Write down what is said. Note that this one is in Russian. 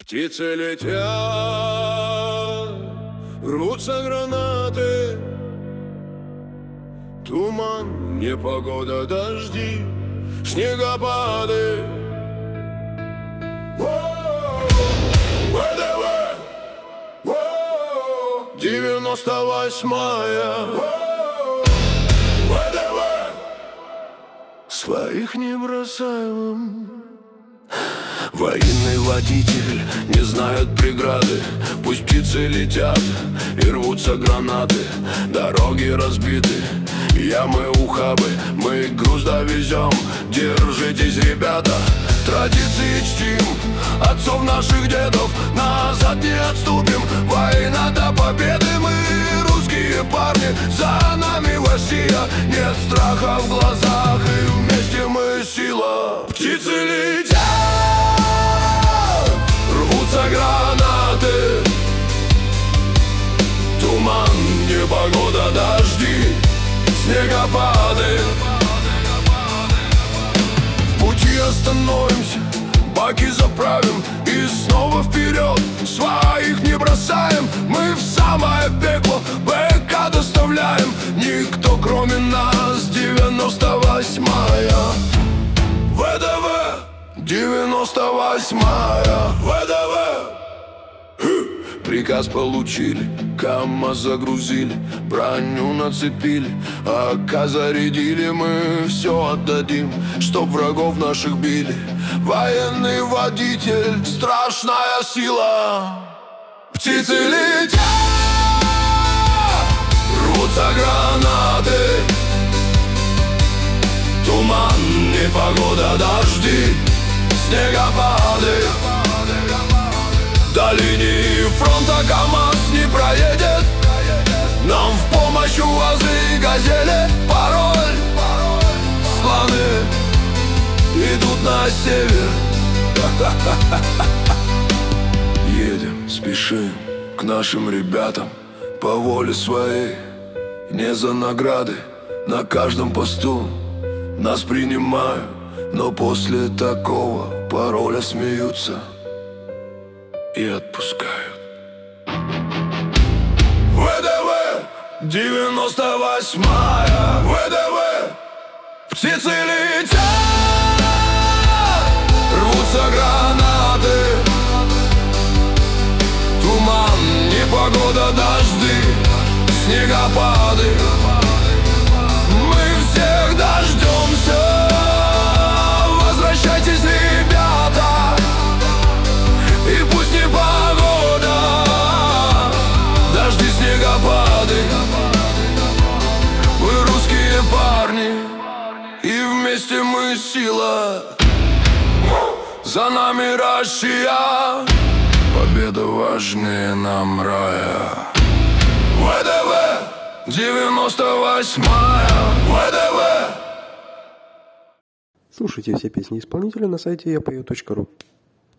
Птицы летят, рвутся гранаты, туман, непогода, дожди, снегопады. ВДВ, 98-я. ВДВ, своих не бросаем. Военный водитель не знает преграды. Пусть птицы летят и рвутся гранаты. Дороги разбиты, ямы, ухабы. Мы груз довезем, держитесь, ребята. Традиции чтим, отцов наших дедов. Назад не отступим, война до победы. Мы русские парни, за нами Россия. Нет страха в глазах, и вместе мы сила. Птицы летят, рвутся гранаты, туман, непогода, дожди, снегопады. В пути остановимся, баки заправим и снова вперед. Своих не бросаем, мы в самое пекло БК доставляем. Никто кроме нас, 98-я. ВДВ, 98-я. ВДВ. Приказ получили, КамАЗ загрузили, броню нацепили, АК зарядили. Мы все отдадим, чтоб врагов наших били. Военный водитель, страшная сила. Птицы летят, рвутся гранаты, туман, непогода, дожди, снегопады. До линии фронта КамАЗ не проедет. Нам в помощь УАЗы и газели. Пароль, слоны идут на север. Едем, спешим к нашим ребятам по воле своей, не за награды. На каждом посту нас принимают, но после такого пароля смеются и отпускают. ВДВ, 98-я. ВДВ, птицы летят, рвутся гранаты, туман, непогода, дожди, снегопады. Мы всех дождемся. Возвращайтесь, ребята, и пусть не погода, дожди, снегопады. Вы русские парни, и вместе мы сила. За нами Россия, победа важнее нам рая. ВДВ, 98-я. ВДВ. Слушайте все песни исполнителя на сайте yapою.ru.